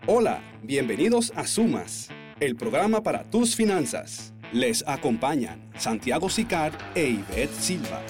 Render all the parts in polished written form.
Hola, bienvenidos a Sumas, el programa para tus finanzas. Les acompañan Santiago Sicar e Ivette Silva.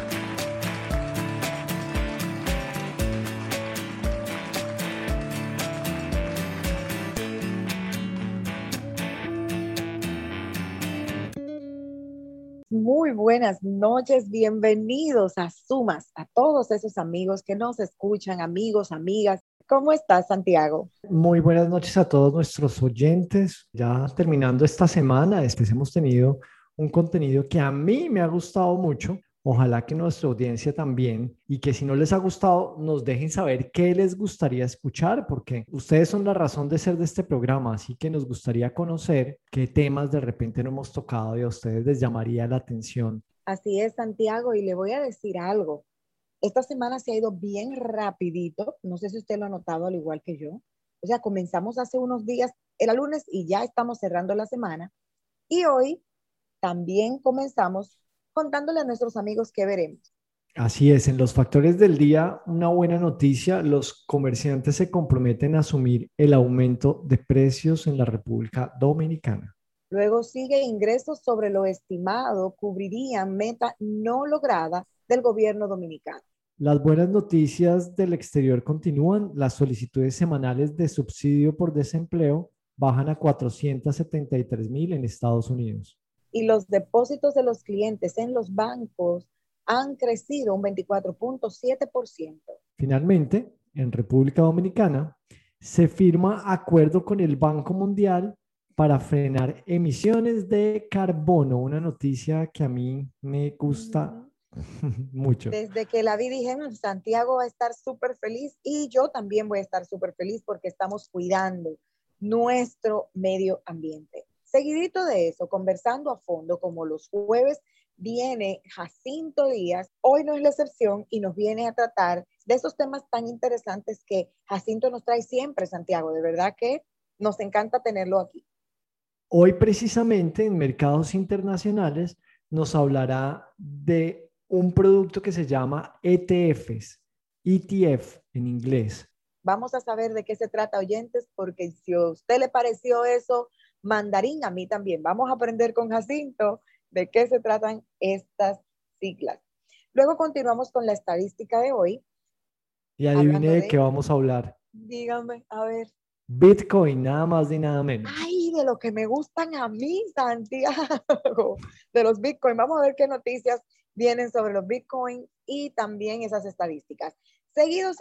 Muy buenas noches, bienvenidos a Sumas, a todos esos amigos que nos escuchan, amigos, amigas. ¿Cómo estás, Santiago? Muy buenas noches a todos nuestros oyentes. Ya terminando esta semana, hemos tenido un contenido que a mí me ha gustado mucho. Ojalá que nuestra audiencia también, y que si no les ha gustado, nos dejen saber qué les gustaría escuchar, porque ustedes son la razón de ser de este programa, así que nos gustaría conocer qué temas de repente no hemos tocado y a ustedes les llamaría la atención. Así es, Santiago, y le voy a decir algo. Esta semana se ha ido bien rapidito, no sé si usted lo ha notado al igual que yo. O sea, comenzamos hace unos días, era lunes y ya estamos cerrando la semana. Y hoy también comenzamos contándole a nuestros amigos qué veremos. Así es, en los factores del día, una buena noticia, los comerciantes se comprometen a asumir el aumento de precios en la República Dominicana. Luego sigue ingresos sobre lo estimado cubrirían meta no lograda del gobierno dominicano. Las buenas noticias del exterior continúan, las solicitudes semanales de subsidio por desempleo bajan a 473,000 en Estados Unidos. Y los depósitos de los clientes en los bancos han crecido un 24.7%. Finalmente, en República Dominicana, se firma acuerdo con el Banco Mundial para frenar emisiones de carbono, una noticia que a mí me gusta mucho. Desde que la vi dije, Santiago va a estar súper feliz y yo también voy a estar súper feliz porque estamos cuidando nuestro medio ambiente. Seguidito de eso, conversando a fondo, como los jueves, viene Jacinto Díaz. Hoy no es la excepción y nos viene a tratar de esos temas tan interesantes que Jacinto nos trae siempre, Santiago. De verdad que nos encanta tenerlo aquí. Hoy precisamente en mercados internacionales nos hablará de un producto que se llama ETFs, ETF en inglés. Vamos a saber de qué se trata, oyentes, porque si a usted le pareció eso mandarín, a mí también. Vamos a aprender con Jacinto de qué se tratan estas siglas. Luego continuamos con la estadística de hoy. Y adivine de qué vamos a hablar. Dígame, a ver. Bitcoin, nada más ni nada menos. Ay, de lo que me gustan a mí, Santiago, de los Bitcoin. Vamos a ver qué noticias vienen sobre los Bitcoin y también esas estadísticas. Seguido.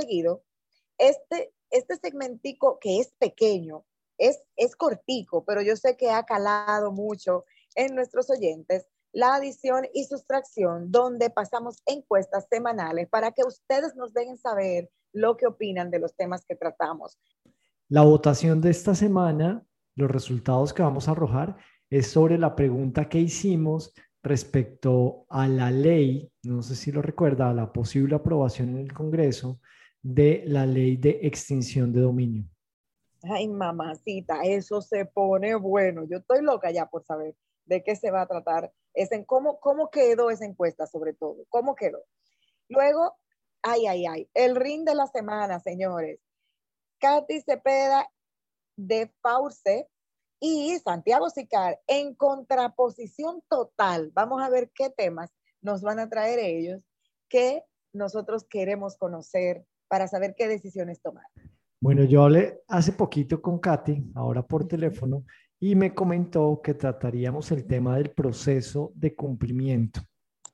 Este segmentico que es pequeño, es cortico, pero yo sé que ha calado mucho en nuestros oyentes, la adición y sustracción, donde pasamos encuestas semanales para que ustedes nos dejen saber lo que opinan de los temas que tratamos. La votación de esta semana, los resultados que vamos a arrojar, es sobre la pregunta que hicimos respecto a la ley, no sé si lo recuerda, a la posible aprobación en el Congreso de la ley de extinción de dominio. Ay, mamacita, eso se pone bueno. Yo estoy loca ya por saber de qué se va a tratar, cómo quedó esa encuesta sobre todo, cómo quedó. Luego, el ring de la semana, señores. Katy Cepeda de Fauce y Santiago Sicar en contraposición total. Vamos a ver qué temas nos van a traer ellos que nosotros queremos conocer para saber qué decisiones tomar. Bueno, yo hablé hace poquito con Katy, ahora por teléfono, y me comentó que trataríamos el tema del proceso de cumplimiento.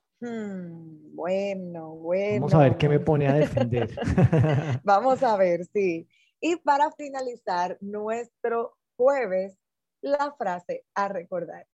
Bueno. Vamos a ver qué me pone a defender. Vamos a ver, sí. Y para finalizar nuestro jueves, la frase a recordar.